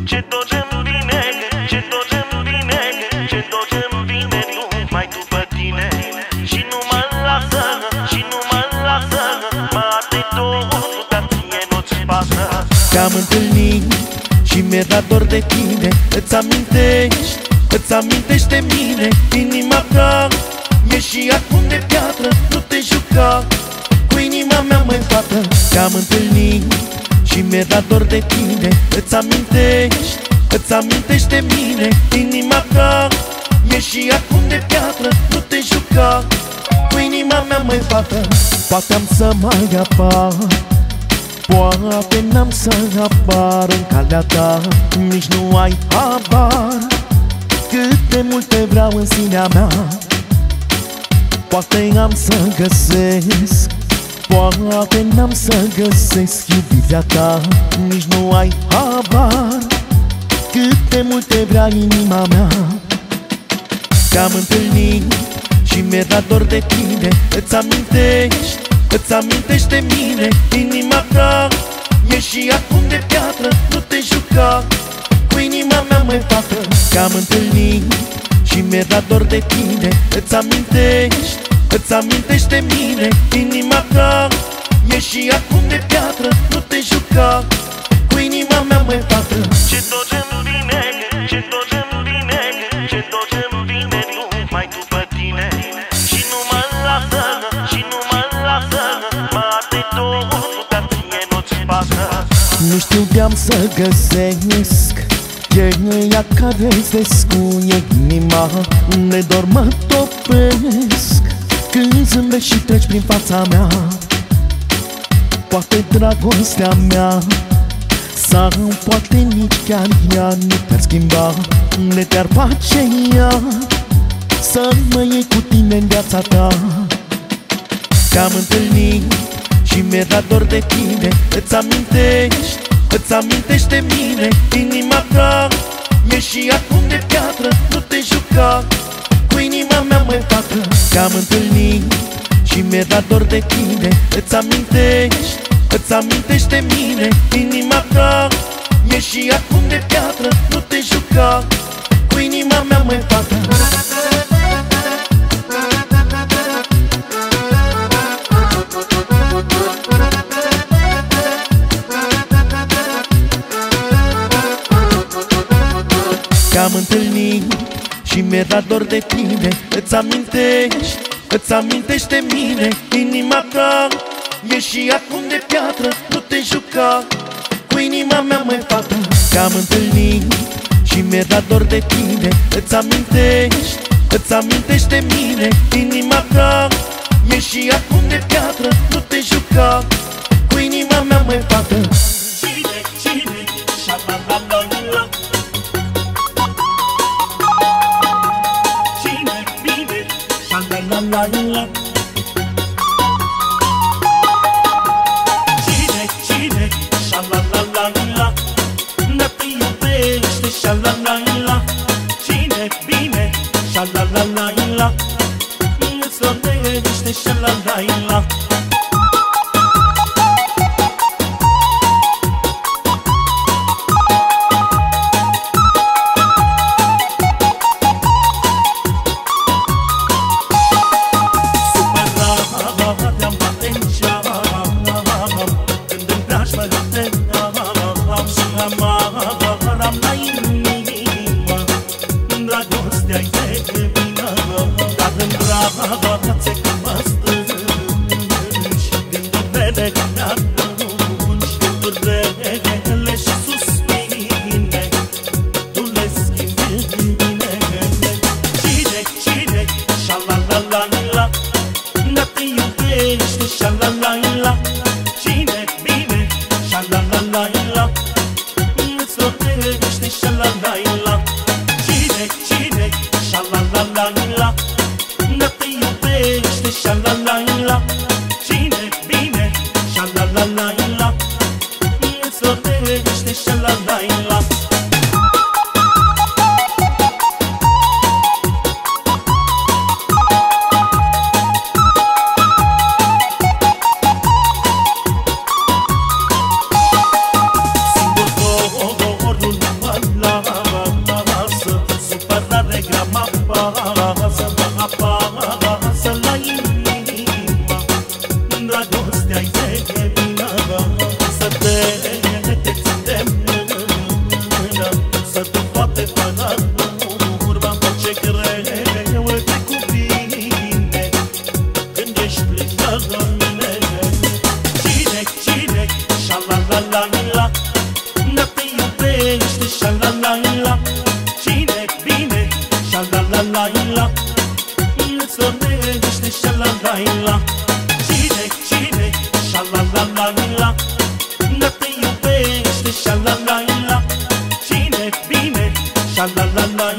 Ce tot ce-mi vine, ce tot ce-mi vine, ce tot ce-mi vine numai după tine. Și nu mă lasă, și nu mă lasă, mă arde tot, dar ție nu-ți pasă. Te-am întâlnit și mi-era dor de tine. Îți amintești, îți amintești de mine. Inima ta e și acum de piatră. Nu te juca cu inima mea, măi fată. Te-am întâlnit și mi-era dor de tine. Îți amintești, îți amintești de mine. Inima ta e și acum de piatră. Nu te juca cu inima mea, măi fată. Poate am să mai apar, poate n-am să apar în calea ta. Nici nu ai habar cât de mult te vreau în sinea mea. Poate am să găsesc, poate n-am să găsesc iubirea ta. Nici nu ai habar cât de mult te vrea inima mea. Te-am întâlnit și mi-era dor de tine. Îți amintești, îți amintești de mine. Inima ta e și acum de piatră. Nu te juca cu inima mea, măi fată. Te-am întâlnit și mi-era dor de tine. Îți amintești, îți amintești de mine. Inima ta e și acum de piatră. Nu te juca cu inima mea, măi fată. Ce tot ce-mi vine, ce tot ce-mi vine, ce tot ce-mi vine numai după tine. Și nu mă lasă, și nu mă lasă, mă arde tot, dar ție nu-ți pasă. Nu știu de-am să găsesc cheia care-ți descuie inima. Nedor mă topesc când zâmbești și treci prin fața mea. Poate dragostea mea sau poate nici chiar ea nu te-ar schimba, ne te-ar face ea să mă iei cu tine în viața ta. Te-am întâlnit și mi-era dor de tine. Îți amintești, îți amintești de mine. Inima ta e și acum de piatră. Nu te juca cu inima mea, măi fată. Te-am întâlnit și mi-era dor de tine. Îți amintești, îți amintești de mine. Inima ta e și acum de piatră. Nu te juca cu inima mea, măi fată. Te-am întâlnit și mi-era dor de tine. Îți amintești, îți amintești de mine. Inima ta e și acum de piatră. Nu te juca cu inima mea, măi fată. Te-am întâlnit și mi-era dor de tine. Îți amintești, îți amintești de mine. Inima ta e și acum de piatră. Nu te juca cu inima mea, măi fată. Cine, cine, șa-la-la-la-la. Cine vine, șa-la-la-la-la. Cine, cine, șa-la-la-la-la. Ne te iubește, șa-la-la-la. Cine vine, șa-la-la-la-la. Îți dorește, șa-la-la-la. Dragostea-i de vină, dar în brațe că mă strâng. la. Cine, sha-la-la-la-la, ne te iubește, sha-la-la-la. Cine bine, sha-la-la-la.